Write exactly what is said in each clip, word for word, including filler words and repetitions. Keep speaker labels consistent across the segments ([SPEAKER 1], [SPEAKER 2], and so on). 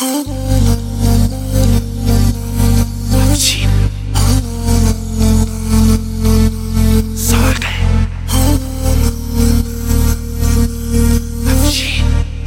[SPEAKER 1] همچین ساقه همچین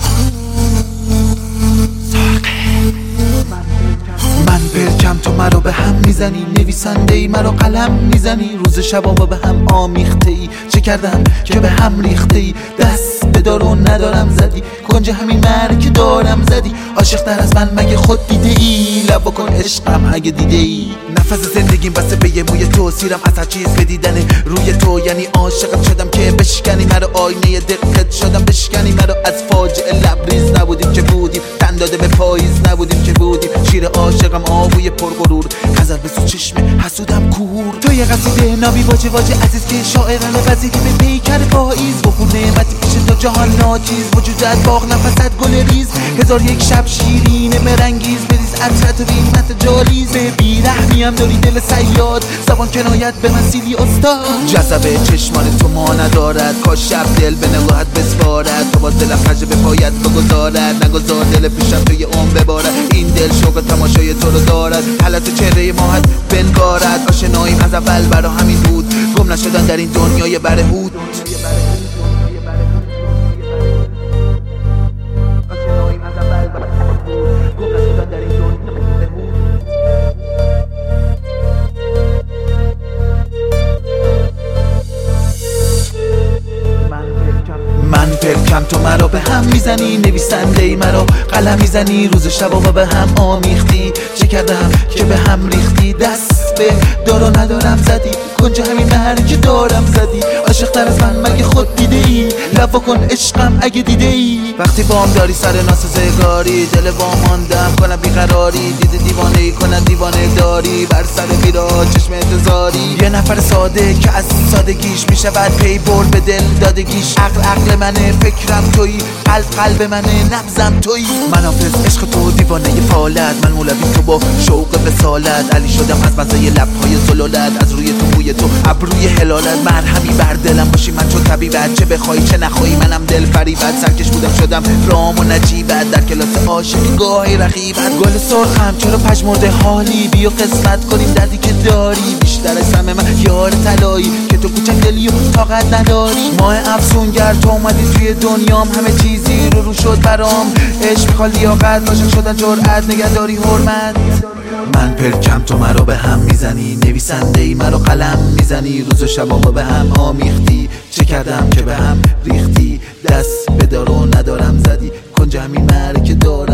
[SPEAKER 1] ساقه من پرکم تو مرا به هم میزنی، نویسنده ای مرا قلم میزنی، روز شبابا به هم آمیخته ای، چه کردم که به هم ریخته ای، دست به دارو ندارم زدی، کنج همین مرگ دارم زدی، عاشق تر از من مگه خود دیده ای، لب بکن عشقم اگه دیده ای، نفس زندگیم بسه به یه موی تو، سیرم از هر چیز به دیدن روی تو، یعنی عاشقت شدم که بشکنی مرا، آینه دقت شدم بشکنی مرا، از فاجعه لبریز نبودیم که بودیم، تن داده به پاییز نبودیم که بودیم، شیر عاشقم آهوی پرغرور، نظر به سو چشم حسودم کور، تو یه قصیده نابی واجه واجه عزیز که شاعرانه وزیدی به پیکر پاییز، بخور نعمتی پیش تو جهان ناچیز، وجودت باغ نفست گل ریز، هزار یک شب شیرین مرنگیز، بریز عطرت و ریمت جالیز، به بیرحمی هم داری دل صیاد، زبان کنایت به مسیلی استاد، جذبه چشمان تو ما ندارد، کاش شب دل به نگاهت بسپارد، تو باز دلم خرج به پایت بگذارد، نگذار دل پیشم توی اون ببارد، این دل شوق تماشای تو رو دارد، حالت چهره ماهت بنگارد، آشناییم از اول برا همین بود، گم نشدن در این دنیای برهود، من پرکم تو مرا به هم میزنی، نویسنده ای مرا قلم میزنی، روز شبابا به هم آمیختی، چه کردم که به هم ریختی، دست به دارو ندارم زدی، کنج همین مرگ دارم زدی، عاشق تر از من مگه خود دیده ای، لب کن عشقم اگه دیده ای، وقتی بام داری سر ناسازگاری، دل واماندم کنم بیقراری، دیده دیوانه ای کنم دیوانه داری، بر سر میرا چشم انتظاری، یه نفر ساده که از سادگیش میشود پی بر به دل دادگیش، عقل عقل منه، فکرم تویی، قلب قلب منه، نبضم تویی، من حافظ عشق تو دیوانه فالت، من مولوی تو با شوق وصالت، علی شدم از مزه لبهای زلالت، از روی تو بوی تو ابروی هلالت، مرهمی بر دلم باشی من چون طبیبت، چه بخوای چه نخوای منم دل فریبت، سرکش بودم شدم رام و نجیبت، در کلاس عاشقی گاهی رقیبت، گل سرخم چرا پژمرده حالی، بیا قسمت کنیم دردی که داری، بیشتر از همه من یار طلایی که تو کوچک دلی و طاقت نداری، ماه افسونگر تو اومدی توی دنیام، همه چیزی رو رو شد برام، عشق میخواد لیاقت، عاشق شدن جرأت، نگهداری حرمت، من پرکم تو مرا به هم میزنی، نویسنده ای مرا قلم میزنی، روز و شبابا به هم آمیختی، چه کردم که به هم ریختی، دست به دارو ندارم زدی، کنج همین مرگ دارم